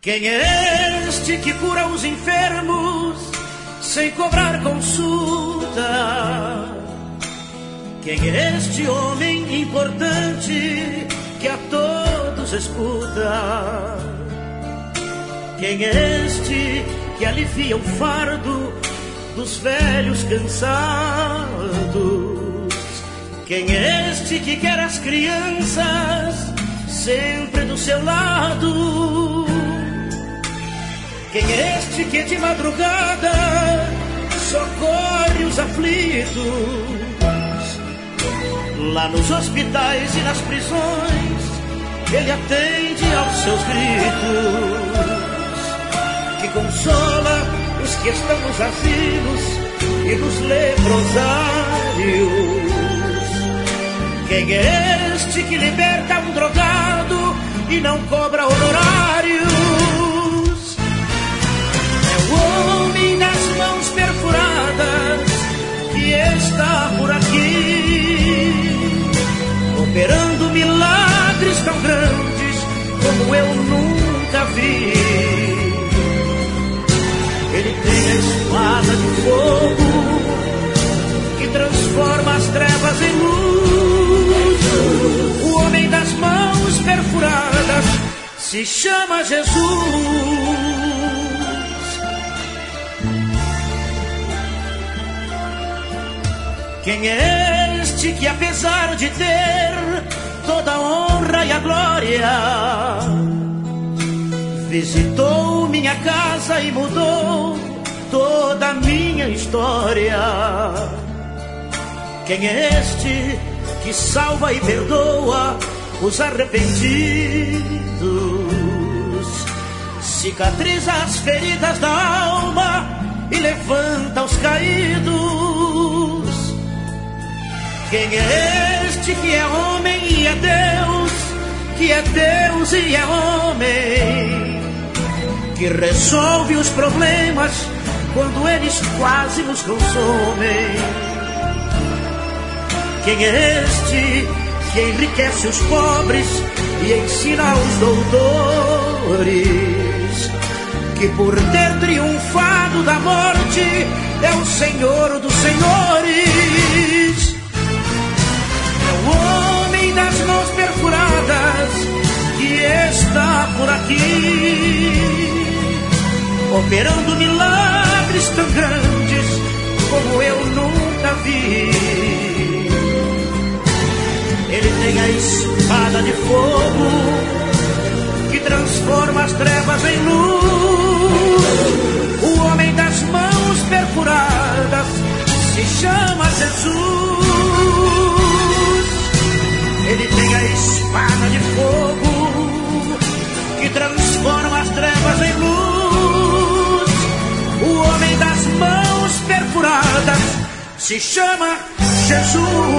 Quem é este que cura os enfermos sem cobrar consulta? Quem é este homem importante que a todos escuta? Quem é este que alivia o fardo dos velhos cansados? Quem é este que quer as crianças sempre do seu lado? Quem é este que de madrugada socorre os aflitos? Lá nos hospitais e nas prisões ele atende aos seus gritos, que consola os que estão nos asilos e nos leprosários. Quem é este que liberta um drogado e não cobra honorários? É o homem das mãos perfuradas que está por aqui, operando milagres tão grandes como eu nunca vi. Ele tem a espada de fogo que transforma as trevas em luz. O homem das mãos perfuradas se chama Jesus. Quem é este que, apesar de ter toda a honra e a glória, visitou minha casa e mudou toda a minha história? Quem é este que salva e perdoa os arrependidos, cicatriza as feridas da alma e levanta os caídos? Quem é este que é homem e é Deus, que é Deus e é homem, que resolve os problemas quando eles quase nos consomem? Quem é este que enriquece os pobres e ensina aos doutores, que por ter triunfado da morte é o Senhor dos senhores? É o homem das mãos perfuradas que está por aqui, operando milagres tão grandes como eu nunca vi. Ele tem a espada de fogo que transforma as trevas em luz. O homem das mãos perfuradas se chama Jesus. Ele tem a espada de fogo que transforma as trevas em luz. O homem das mãos perfuradas se chama Jesus.